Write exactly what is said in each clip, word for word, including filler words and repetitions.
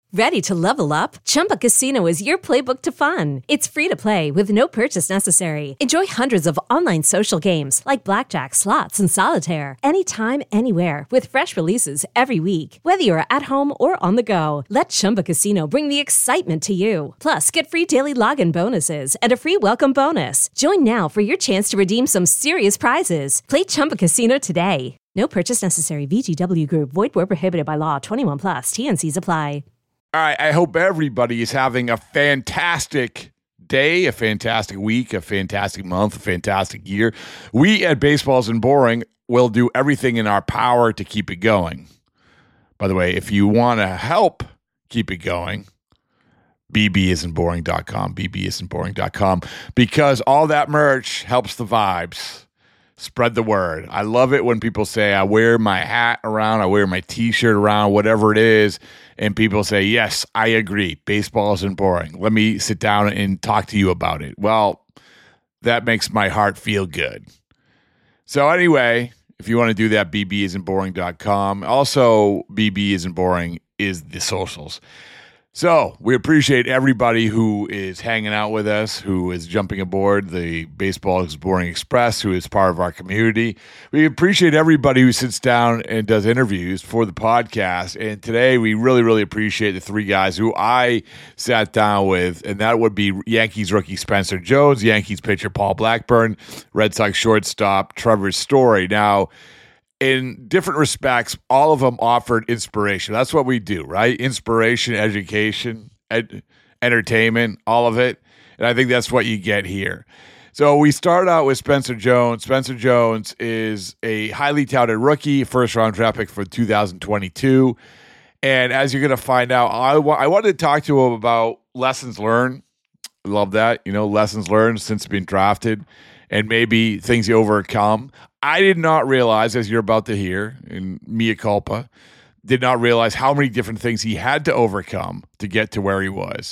Ready to level up? Chumba Casino is your playbook to fun. It's free to play with no purchase necessary. Enjoy hundreds of online social games like blackjack, slots, and solitaire anytime, anywhere with fresh releases every week. Whether you're at home or on the go, let Chumba Casino bring the excitement to you. Plus, get free daily login bonuses and a free welcome bonus. Join now for your chance to redeem some serious prizes. Play Chumba Casino today. No purchase necessary. V G W Group. Void where prohibited by law. twenty-one plus. T N Cs apply. All right, I hope everybody is having a fantastic day, a fantastic week, a fantastic month, a fantastic year. We at Baseball Isn't Boring will do everything in our power to keep it going. By the way, if you want to help keep it going, b b isn't boring dot com, b b isn't boring dot com, because all that merch helps the vibes. Spread the word. I love it when people say, I wear my hat around, I wear my t-shirt around, whatever it is, and people say, yes, I agree. Baseball isn't boring. Let me sit down and talk to you about it. Well, that makes my heart feel good. So anyway, if you want to do that, b b isn't boring dot com. Also, B B Isn't Boring is the socials. So we appreciate everybody who is hanging out with us, who is jumping aboard the Baseball Isn't Boring Express, who is part of our community. We appreciate everybody who sits down and does interviews for the podcast. And today we really, really appreciate the three guys who I sat down with, and that would be Yankees rookie Spencer Jones, Yankees pitcher Paul Blackburn, Red Sox shortstop Trevor Story. Now, in different respects, all of them offered inspiration. That's what we do, right? Inspiration, education, ed- entertainment, all of it. And I think that's what you get here. So we start out with Spencer Jones. Spencer Jones is a highly touted rookie, first-round draft pick for two thousand twenty-two. And as you're going to find out, I, wa- I wanted to talk to him about lessons learned. I love that, you know, lessons learned since being drafted, and maybe things you overcome. I did not realize, as you're about to hear, in mea culpa, did not realize how many different things he had to overcome to get to where he was.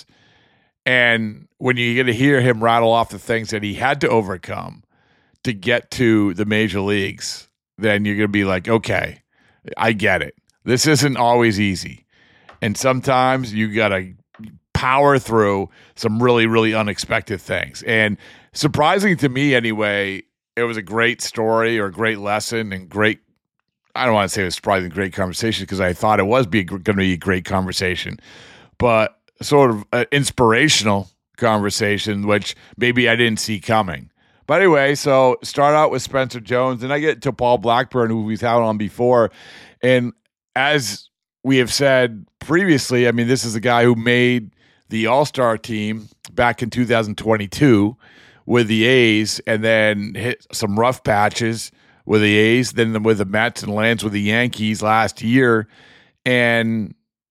And when you get to hear him rattle off the things that he had to overcome to get to the major leagues, then you're going to be like, okay, I get it. This isn't always easy. And sometimes you got to power through some really, really unexpected things. And surprising to me anyway, it was a great story or a great lesson and great, I don't want to say it was surprising, great conversation, because I thought it was going to be a great conversation, but sort of an inspirational conversation, which maybe I didn't see coming. But anyway, so start out with Spencer Jones, and I get to Paul Blackburn, who we've had on before. And as we have said previously, I mean, this is a guy who made the All-Star team back in two thousand twenty-two with the A's, and then hit some rough patches with the A's, then with the Mets, and lands with the Yankees last year. And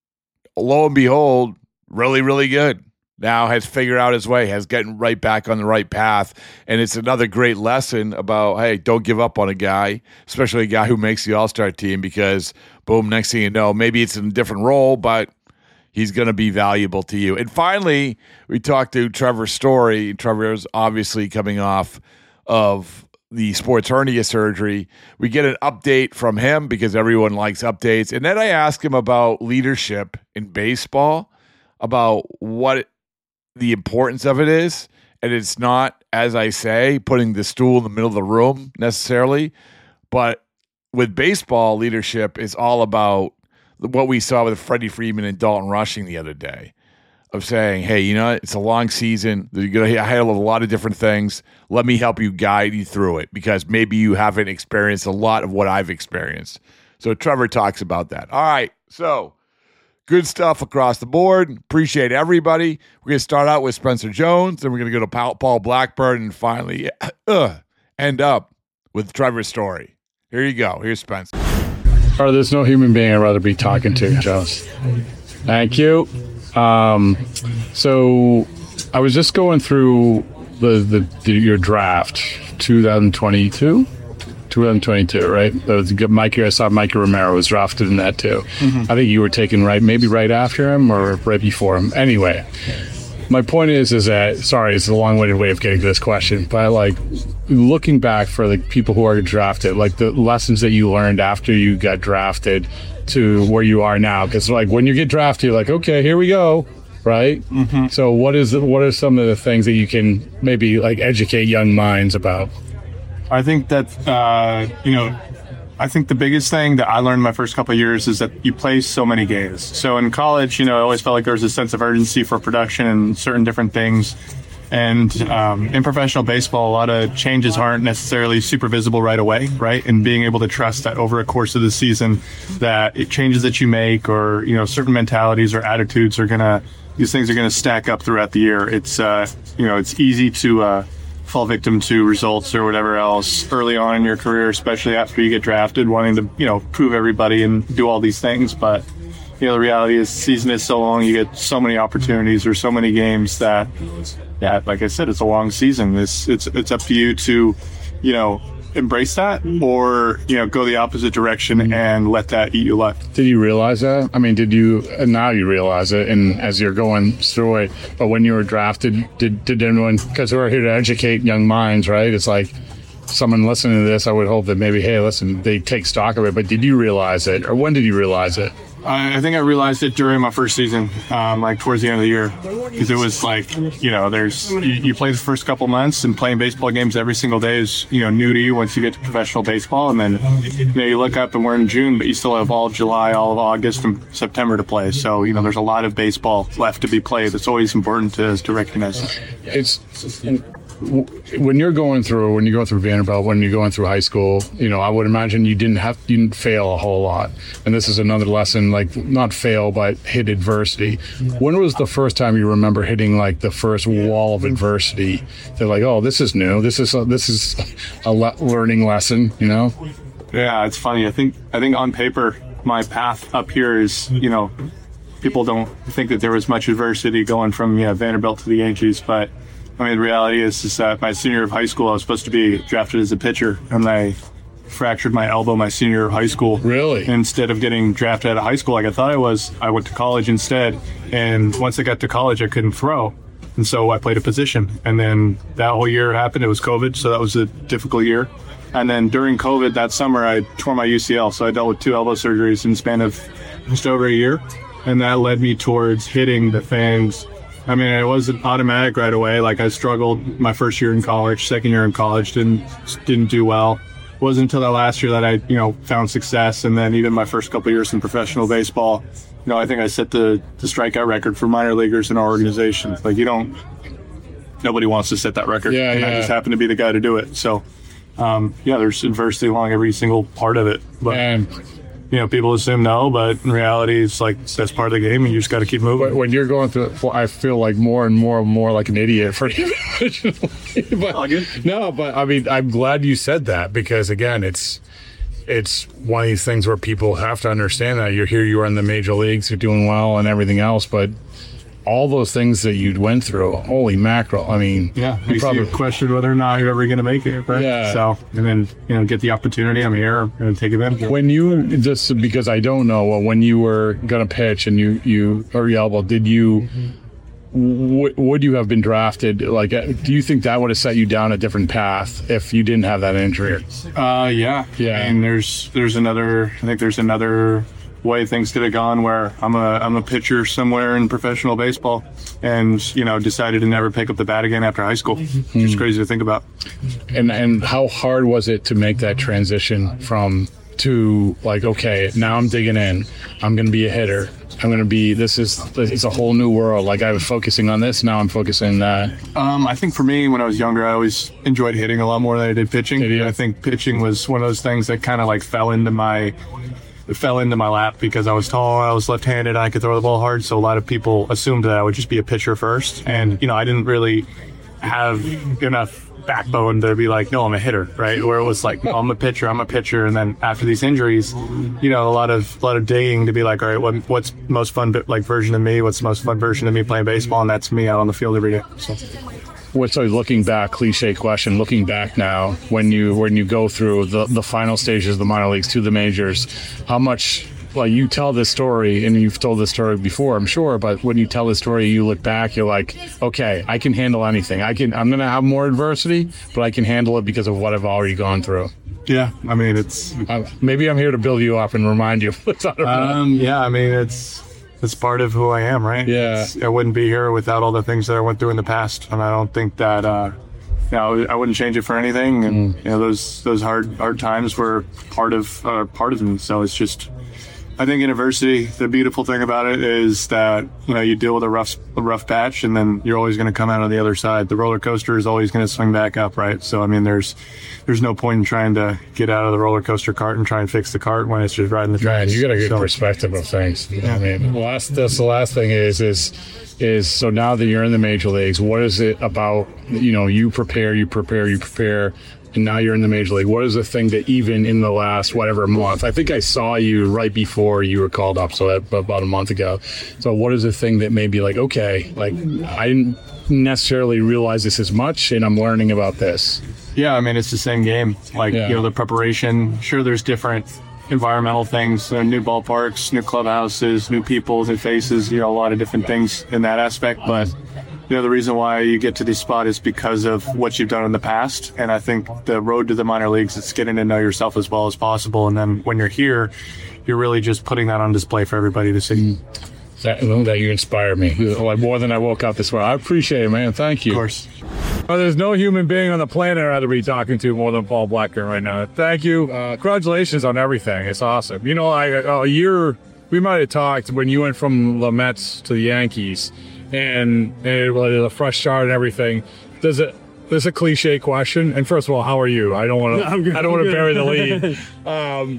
lo and behold, really, really good. Now has figured out his way, has gotten right back on the right path. And it's another great lesson about, hey, don't give up on a guy, especially a guy who makes the All-Star team, because boom, next thing you know, maybe it's in a different role, but he's going to be valuable to you. And finally, we talked to Trevor Story. Trevor is obviously coming off of the sports hernia surgery. We get an update from him because everyone likes updates. And then I ask him about leadership in baseball, about what the importance of it is. And it's not, as I say, putting the stool in the middle of the room necessarily. But with baseball, leadership is all about what we saw with Freddie Freeman and Dalton Rushing the other day, of saying, hey, you know, it's a long season. You're going to handle a lot of different things. Let me help you guide you through it, because maybe you haven't experienced a lot of what I've experienced. So Trevor talks about that. All right, so good stuff across the board. Appreciate everybody. We're going to start out with Spencer Jones, then we're going to go to Paul, Paul Blackburn, and finally uh, end up with Trevor's story. Here you go. Here's Spencer. Or there's no human being I'd rather be talking to, Jones. Thank you. Um, so I was just going through the, the, the your draft, twenty twenty-two, twenty twenty-two, right? That was a good Mikey. I saw Mikey Romero was drafted in that too. Mm-hmm. I think you were taken right, maybe right after him or right before him. Anyway, my point is, is that, sorry, it's a long-winded way of getting to this question, but like looking back for the people who are drafted, like the lessons that you learned after you got drafted to where you are now, because like when you get drafted, you're like, okay, here we go, right? Mm-hmm. So what is what are some of the things that you can maybe like educate young minds about? I think that uh, you know. I think the biggest thing that I learned my first couple of years is that you play so many games. So in college, you know, I always felt like there was a sense of urgency for production and certain different things. And um, in professional baseball, a lot of changes aren't necessarily super visible right away, right? And being able to trust that over a course of the season, that it changes that you make, or, you know, certain mentalities or attitudes are going to, these things are going to stack up throughout the year. It's, uh, you know, it's easy to, uh, fall victim to results or whatever else early on in your career, especially after you get drafted, wanting to, you know, prove everybody and do all these things. But, you know, the reality is the season is so long, you get so many opportunities or so many games that, yeah, like I said, it's a long season. It's, it's, it's up to you to, you know, embrace that or, you know, go the opposite direction and let that eat you alive. Did you realize that? I mean, did you, now you realize it, and as you're going through it, but when you were drafted, did, did anyone, because we're here to educate young minds, right? It's like someone listening to this, I would hope that maybe, hey, listen, they take stock of it, but did you realize it, or when did you realize it? I think I realized it during my first season, um, like towards the end of the year, because it was like, you know, there's you, you play the first couple months, and playing baseball games every single day is, you know, new to you once you get to professional baseball, and then, you know, you look up and we're in June, but you still have all of July, all of August, and September to play. So, you know, there's a lot of baseball left to be played. It's always important to to recognize that. It's when you're going through when you go through Vanderbilt, when you're going through high school, you know, I would imagine you didn't have you didn't fail a whole lot. And this is another lesson, like not fail, but hit adversity. When was the first time you remember hitting like the first wall of adversity? They're like, oh, this is new. This is a, this is a le- learning lesson, you know? Yeah, it's funny. I think I think on paper, my path up here is, you know, people don't think that there was much adversity going from yeah Vanderbilt to the Yankees, but I mean, the reality is, is that my senior year of high school, I was supposed to be drafted as a pitcher, and I fractured my elbow my senior year of high school. Really? Instead of getting drafted out of high school like I thought I was, I went to college instead. And once I got to college, I couldn't throw. And so I played a position. And then that whole year happened. It was COVID, so that was a difficult year. And then during COVID that summer, I tore my U C L. So I dealt with two elbow surgeries in the span of just over a year. And that led me towards hitting the things. I mean, it wasn't automatic right away. Like, I struggled my first year in college, second year in college, didn't didn't do well. It wasn't until that last year that I, you know, found success. And then even my first couple of years in professional baseball, you know, I think I set the, the strikeout record for minor leaguers in our organization. Like, you don't, nobody wants to set that record. Yeah, and yeah. I just happened to be the guy to do it. So, um, yeah, there's adversity along every single part of it. But, And you know, people assume no, but in reality, it's like that's part of the game, and you just got to keep moving. when you're going through it, I feel like more and more and more like an idiot for you. but, All good. No, but I mean, I'm glad you said that, because again, it's it's one of these things where people have to understand that you're here, you are in the major leagues, you're doing well and everything else, but all those things that you went through, holy mackerel! I mean, Yeah, you makes probably you question whether or not you're ever going to make it, right? Yeah. So, and then, you know, get the opportunity. I'm here. I'm going to take advantage of it. when you just because I don't know well, when you were gonna pitch and you you or your elbow, did you? W- would you have been drafted? Like, uh, do you think that would have set you down a different path if you didn't have that injury? Uh, yeah. Yeah. And there's there's another. I think there's another way things could have gone where I'm a I'm a pitcher somewhere in professional baseball, and you know decided to never pick up the bat again after high school. It's just crazy to think about. And and how hard was it to make that transition from to like, okay, now I'm digging in, I'm going to be a hitter, I'm going to be, this is, it's a whole new world. Like, I was focusing on this, now I'm focusing on that. Um, I think for me, when I was younger, I always enjoyed hitting a lot more than I did pitching. Did you? I think pitching was one of those things that kind of like fell into my it fell into my lap because I was tall, I was left-handed, I could throw the ball hard. So a lot of people assumed that I would just be a pitcher first, and you know, I didn't really have enough backbone to be like, no, I'm a hitter, right? Where it was like, no, I'm a pitcher, I'm a pitcher, and then after these injuries, you know, a lot of a lot of digging to be like, all right, what, what's most fun like version of me? What's the most fun version of me playing baseball? And that's me out on the field every day. So. What's so looking back, cliche question, looking back now, when you when you go through the, the final stages of the minor leagues to the majors, how much like you tell this story, and you've told this story before, I'm sure, but when you tell this story, you look back, you're like, okay, I can handle anything. I can, I'm going to have more adversity, but I can handle it because of what I've already gone through. Yeah, I mean, it's... Uh, maybe I'm here to build you up and remind you. um, yeah, I mean, it's it's part of who I am, right? Yeah. It's, I wouldn't be here without all the things that I went through in the past, and I don't think that, uh, you know, I wouldn't change it for anything. And mm. you know, those those hard hard times were part of uh, part of me. So it's just, I think in adversity, the beautiful thing about it is that, you know, you deal with a rough a rough patch, and then you're always going to come out on the other side. The roller coaster is always going to swing back up, right? So I mean, there's there's no point in trying to get out of the roller coaster cart and try and fix the cart when it's just riding the track. Man, you got a good so, perspective of things. You know yeah. what I mean, the last that's the last thing is is is so now that you're in the major leagues, what is it about? You know, you prepare, you prepare, you prepare. And now you're in the major league. What is the thing that even in the last whatever month, I think I saw you right before you were called up, so that, about a month ago. So what is the thing that made me like, okay, like I didn't necessarily realize this as much, and I'm learning about this? Yeah, I mean, it's the same game. Like, yeah. you know, the preparation, sure, there's different environmental things, uh, new ballparks, new clubhouses, new people, new faces, you know, a lot of different things in that aspect. But you know, the reason why you get to this spot is because of what you've done in the past. And I think the road to the minor leagues is getting to know yourself as well as possible. And then when you're here, you're really just putting that on display for everybody to see. That, that you inspire me. Like more than I woke up this morning. I appreciate it, man. Thank you. Of course. Well, there's no human being on the planet I'd rather be talking to more than Paul Blackburn right now. Thank you. Uh, congratulations on everything. It's awesome. You know, I, a year, we might have talked when you went from the Mets to the Yankees. And, and it was a fresh start and everything. Does it? This is a cliche question. And first of all, how are you? I don't want to. I don't want to bury the lead. Um,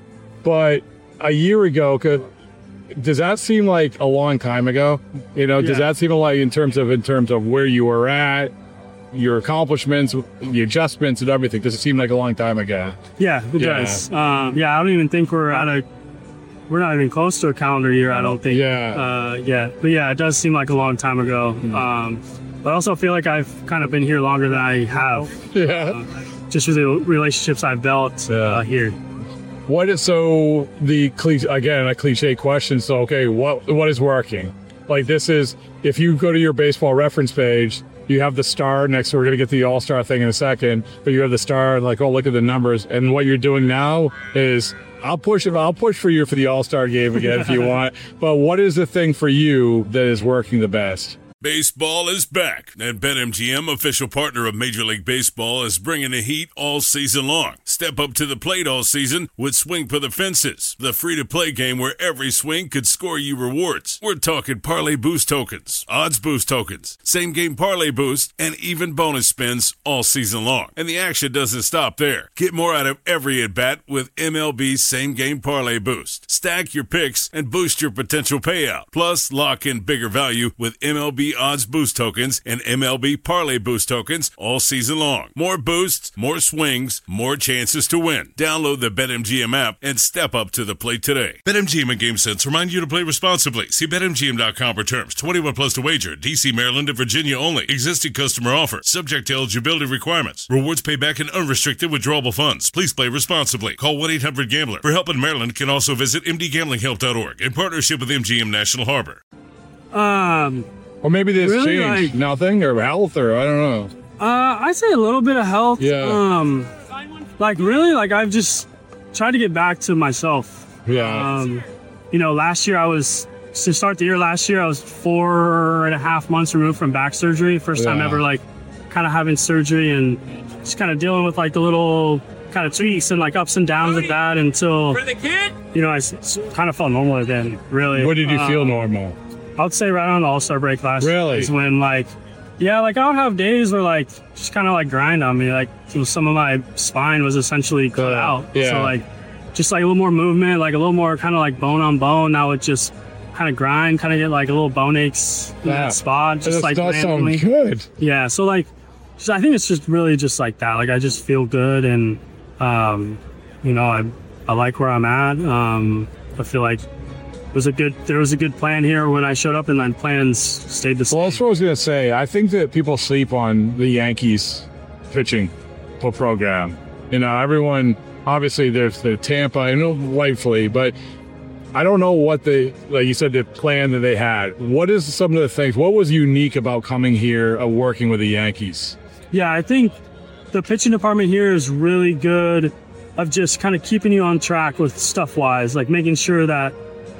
but a year ago, could, does that seem like a long time ago? You know, does yeah. that seem like in terms of in terms of where you were at, your accomplishments, the adjustments, and everything? Does it seem like a long time ago? Yeah, it yeah. does. Um, yeah, I don't even think we're at a. We're not even close to a calendar year, I don't think. Yeah. Uh, yeah. But yeah, it does seem like a long time ago. Mm-hmm. Um, but I also feel like I've kind of been here longer than I have. Yeah. Uh, just with the relationships I've built yeah. uh, here. What is, so the, cliche, again, a cliche question. So, okay, what what is working? Like this is, if you go to your baseball reference page, you have the star next to, we're going to get to the all-star thing in a second, but you have the star and like, oh, look at the numbers. And what you're doing now is, I'll push it. I'll push for you for the All-Star game again if you want. But what is the thing for you that is working the best? Baseball is back, and BetMGM, official partner of Major League Baseball, is bringing the heat all season long. Step up to the plate all season with Swing for the Fences, the free-to-play game where every swing could score you rewards. We're talking parlay boost tokens, odds boost tokens, same-game parlay boost, and even bonus spins all season long. And the action doesn't stop there. Get more out of every at-bat with M L B same-game parlay boost. Stack your picks and boost your potential payout. Plus, lock in bigger value with M L B odds boost tokens and M L B parlay boost tokens all season long. More boosts, more swings, more chances to win. Download the BetMGM app and step up to the plate today. BetMGM and GameSense remind you to play responsibly. See Bet M G M dot com for terms. twenty-one plus to wager. D C, Maryland, and Virginia only. Existing customer offer. Subject to eligibility requirements. Rewards pay back in unrestricted withdrawable funds. Please play responsibly. Call one eight hundred gambler. For help in Maryland, can also visit M D gambling help dot org in partnership with M G M National Harbor. Um... Or maybe there's really, change, like, nothing, or health, or I don't know. Uh, I say a little bit of health. Yeah. Um, like really, like I've just tried to get back to myself. Yeah. Um, you know, last year I was to start the year. Last year I was four and a half months removed from back surgery. First time yeah. ever, like, kind of having surgery and just kind of dealing with like the little kind of tweaks and like ups and downs with that until you know I s- kind of felt normal again. Really. What did you um, feel normal? I would say right on the All-Star break last really? year is when, like, yeah, like, I would have days where, like, just kind of, like, grind on me. Like, some of my spine was essentially cut out. Yeah. So, like, just, like, a little more movement, like, a little more kind of, like, bone on bone. Now it just kind of grind, kind of get, like, a little bone aches in yeah. that spot. Just, that like, does sound randomly. good. Yeah, so, like, just, I think it's just really just like that. Like, I just feel good and, um, you know, I, I like where I'm at. Um, I feel like was a good there was a good plan here when I showed up, and then plans stayed the same. Well, that's what I was gonna say. I think that people sleep on the Yankees pitching program. You know, everyone obviously there's the Tampa, I know rightfully, but I don't know what the, like you said, the plan that they had. What is some of the things, what was unique about coming here, uh, working with the Yankees? Yeah, I think the pitching department here is really good of just kind of keeping you on track with stuff-wise, like making sure that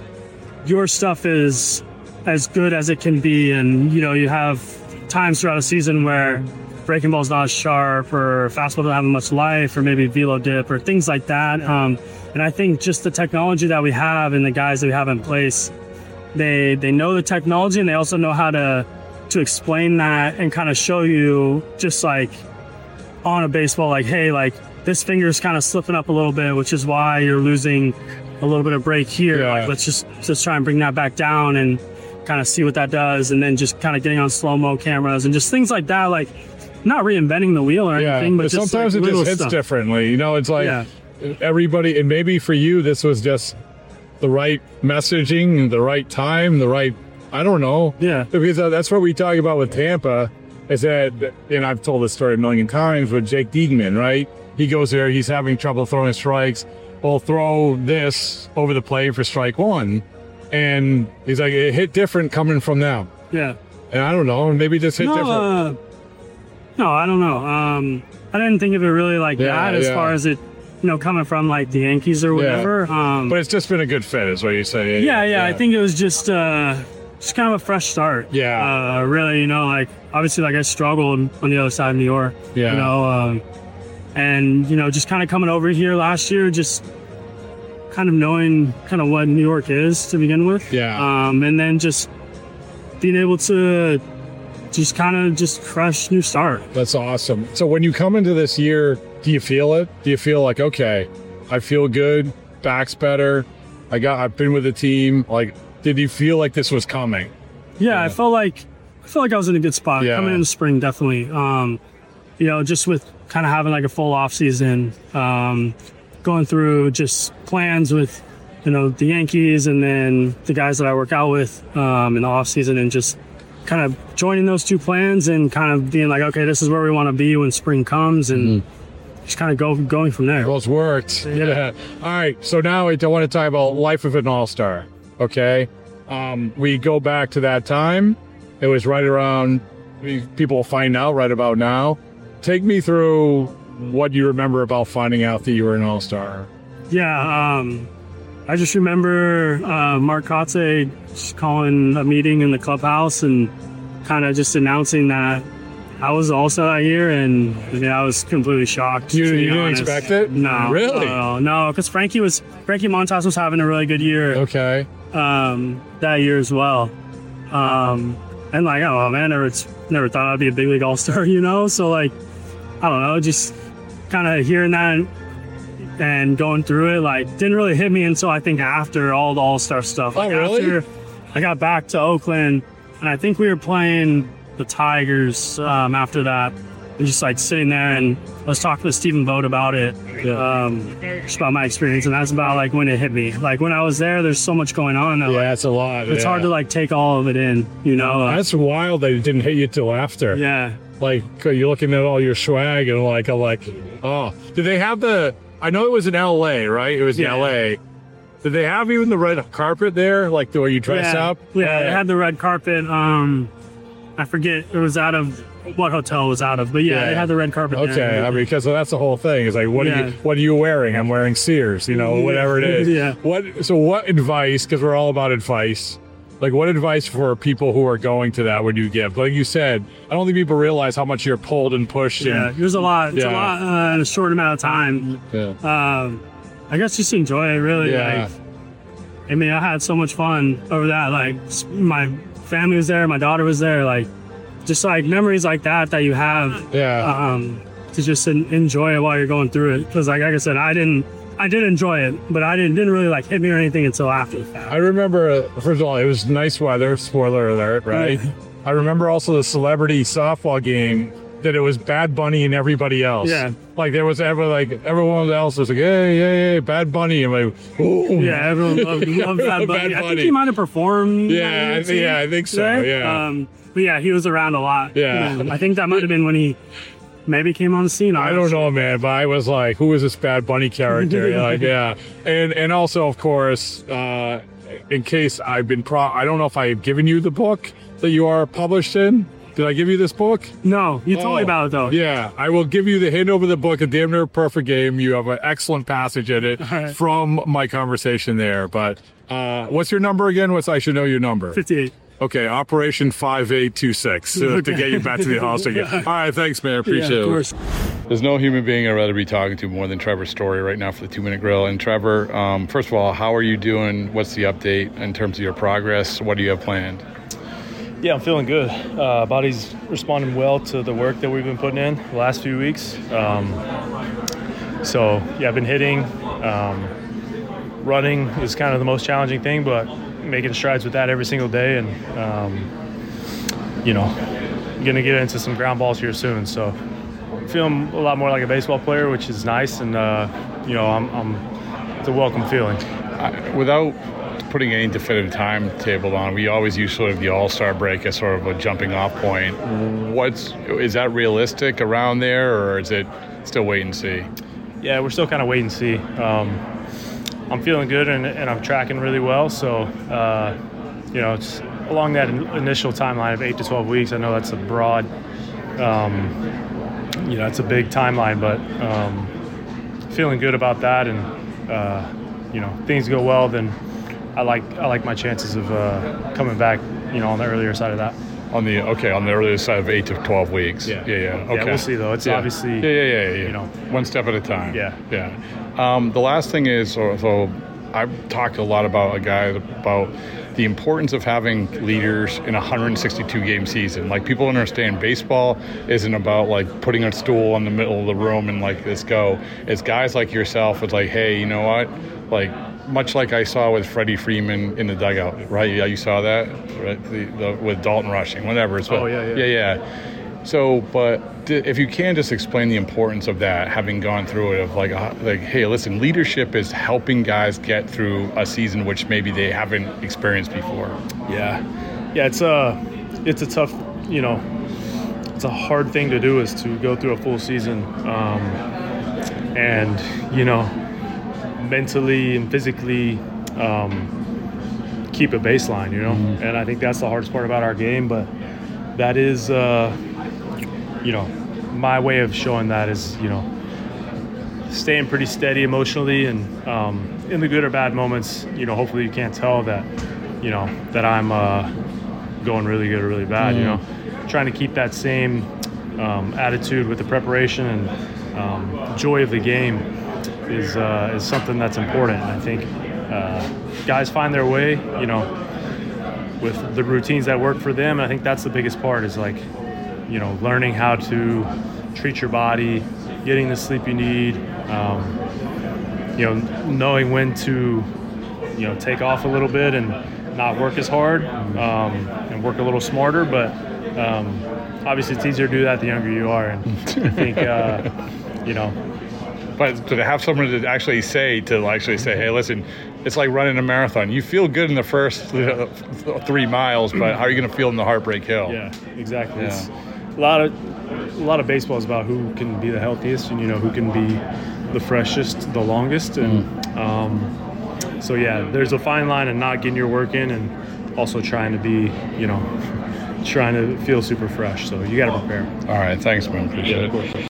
your stuff is as good as it can be. And, you know, you have times throughout a season where breaking ball's not as sharp or fastball doesn't have much life or maybe velo dip or things like that. Um, and I think just the technology that we have and the guys that we have in place, they they know the technology and they also know how to to explain that and kind of show you just like on a baseball, like, hey, like this finger's kind of slipping up a little bit, which is why you're losing a little bit of break here. Yeah. Like, let's just just try and bring that back down and kind of see what that does. And then just kind of getting on slow-mo cameras and just things like that, like not reinventing the wheel or Yeah, anything, but but just sometimes like it just little hits stuff. differently. You know, it's like Yeah. everybody, and maybe for you, this was just the right messaging, the right time, the right, I don't know. Yeah. Because that's what we talk about with Tampa, is that, and I've told this story a million times with Jake Diekman, right? He goes there, he's having trouble throwing strikes. We'll throw this over the plate for strike one. And he's like, it hit different coming from them. Yeah. And I don't know, maybe this hit No, different. uh, no, I don't know. Um, I didn't think of it really like Yeah, that as yeah. far as it, you know, coming from like the Yankees or whatever. Um, But it's just been a good fit, is what you say. yeah, yeah, I think it was just uh, just kind of a fresh start. Yeah. Uh, really, you know, like obviously, like I struggled on the other side of New York. Yeah. You know, um, and you know, just kind of coming over here last year, just kind of knowing kind of what New York is to begin with. Yeah. Um, and then just being able to just kind of just fresh new start. That's awesome. So when you come into this year, do you feel it? Do you feel like, okay, I feel good, back's better, I got, I've been with the team. Like, did you feel like this was coming? Yeah, I felt like I felt like I was in a good spot Yeah. coming into spring. Definitely, um, you know, just with kind of having like a full off season, um, going through just plans with, you know, the Yankees and then the guys that I work out with um, in the off season, and just kind of joining those two plans and kind of being like, okay, this is where we want to be when spring comes, and just kind of go going from there. Well, it's worked. Yeah. All right. So now I want to talk about life of an all-star. Okay. Um, we go back to that time. It was right around, people will find out right about now. Take me through what you remember about finding out that you were an all-star. Yeah, um, I just remember uh, Mark Kotze just calling a meeting in the clubhouse and kind of just announcing that I was the all-star that year, and yeah, I was completely shocked. You, to be you didn't honest. expect it? No, Really? no, no, because Frankie was Frankie Montas was having a really good year Okay. um, that year as well, um, and like, oh man, never never thought I'd be a big league all-star, you know. So like, I don't know, just kind of hearing that and going through it, like, didn't really hit me until I think after all the all-star stuff. Like, Oh, really? After I got back to Oakland, and I think we were playing the Tigers um, after that, and just like sitting there, and I was talking to Stephen Vogt about it, um, just about my experience, and that's about like when it hit me. Like when I was there, there's so much going on that like, Yeah, it's a lot. it's yeah. hard to like take all of it in, you know. Uh, That's wild that it didn't hit you till after. yeah. Like, you're looking at all your swag and like, I'm like, oh. Did they have the, I know it was in L A, right? It was in Yeah. L A. Did they have even the red carpet there? Like, where you dress yeah. up? Yeah, it had the red carpet. Um, I forget it was out of what hotel it was out of, but yeah, Yeah. it had the red carpet. Okay, there. I mean, because that's the whole thing. It's like, what Yeah. are you, what are you wearing? I'm wearing Sears, you know, whatever it is. Yeah. What? So, what advice? Because we're all about advice. Like, what advice for people who are going to that would you give? Like you said, I don't think people realize how much you're pulled and pushed. yeah, And, there's a lot. It's Yeah. a lot uh, in a short amount of time. yeah. Um, I guess just enjoy it, really. Yeah. Like, I mean, I had so much fun over that. Like, s- my family was there, my daughter was there. Like, just like memories like that that you have. Yeah. Um, to just en- enjoy it while you're going through it. Because, like, like I said, I didn't. I did enjoy it, but I didn't didn't really like hit me or anything until after the fact. I remember, uh, first of all, it was nice weather, spoiler alert, right? Yeah. I remember also the celebrity softball game that it was Bad Bunny and everybody else. Yeah. Like there was ever like everyone else was like, hey, hey, hey, Bad Bunny. I'm like, ooh. Yeah, everyone loved, loved Bad Bunny. Bad I Bunny. think he might have performed. Yeah, on I it, think- too, yeah, I think so, right? yeah. Um, but yeah, he was around a lot. Yeah. I think that might have been when he maybe came on the scene. I don't know, man, but I was like, who is this Bad Bunny character? Yeah. Like, yeah. And and also, of course, uh, in case I've been pro, I don't know if I have given you the book that you are published in. Did I give you this book? No, you told Oh, me about it though. Yeah, I will give you the hint over the book, A Damn Near Perfect Game. You have an excellent passage in it right. from my conversation there. But uh, what's your number again? What's I should know your number. fifty-eight. Okay, Operation five eight two six uh, Okay. to get you back to the house again. All right, thanks, man. Appreciate Yeah, of it. course. There's no human being I'd rather be talking to more than Trevor Story right now for the Two Minute Grill. And Trevor, um, first of all, how are you doing? What's the update in terms of your progress? What do you have planned? Yeah, I'm feeling good. Uh, body's responding well to the work that we've been putting in the last few weeks. Um, so, yeah, I've been hitting. Um, running is kind of the most challenging thing, but making strides with that every single day. And, um, you know, going to get into some ground balls here soon. So, feeling a lot more like a baseball player, which is nice. And, uh, you know, I'm, I'm, it's a welcome feeling. I, without putting any definitive timetable on, we always use sort of the All-Star break as sort of a jumping off point. What's is that realistic around there, or is it still wait and see? Yeah, we're still kind of wait and see. Um, I'm feeling good and, and I'm tracking really well. So, uh, you know, it's along that in, initial timeline of eight to twelve weeks. I know that's a broad, um, you know, it's a big timeline, but um, feeling good about that. And, uh, you know, things go well, then I like I like my chances of uh, coming back, you know, on the earlier side of that. On the okay, on the earlier side of eight to twelve weeks. Yeah, yeah, yeah. Okay, yeah, we'll see though. It's yeah. obviously yeah, yeah, yeah, yeah. you know, one step at a time. Yeah, yeah. Um, the last thing is, so, so I've talked a lot about a guy about the importance of having leaders in a one hundred sixty-two game season. Like, people understand baseball isn't about like putting a stool in the middle of the room and like, let's go. It's guys like yourself. It's like, hey, you know what? Like, much like I saw with Freddie Freeman in the dugout, right? Yeah, you saw that, right? The, the, with Dalton rushing, whatever. It's oh yeah, yeah, yeah, yeah. So, but d- if you can just explain the importance of that, having gone through it, of like, uh, like, hey, listen, leadership is helping guys get through a season which maybe they haven't experienced before. Yeah, yeah. It's a, it's a tough, you know, it's a hard thing to do, is to go through a full season, um, and you know, mentally and physically um, keep a baseline, you know. Mm-hmm. And I think that's the hardest part about our game. But that is, uh, you know, my way of showing that is, you know, staying pretty steady emotionally, and um, in the good or bad moments, you know, hopefully you can't tell that, you know, that I'm uh, going really good or really bad, mm-hmm. you know. Trying to keep that same um, attitude with the preparation and um, joy of the game is uh, is something that's important. And I think uh, guys find their way, you know, with the routines that work for them. And I think that's the biggest part, is like, you know, learning how to treat your body, getting the sleep you need, um, you know, knowing when to, you know, take off a little bit and not work as hard, um, and work a little smarter. But um, obviously it's easier to do that the younger you are. And I think, uh, you know, But to have someone to actually say, to actually say, hey, listen, it's like running a marathon. You feel good in the first uh, three miles, but how are you going to feel in the Heartbreak Hill? Yeah, exactly. Yeah. It's a lot of a lot of baseball is about who can be the healthiest, and you know, who can be the freshest, the longest, and mm. um, so yeah, there's a fine line in not getting your work in, and also trying to be, you know, trying to feel super fresh. So you got to prepare. All right, thanks, man. Appreciate Yeah, it. of course.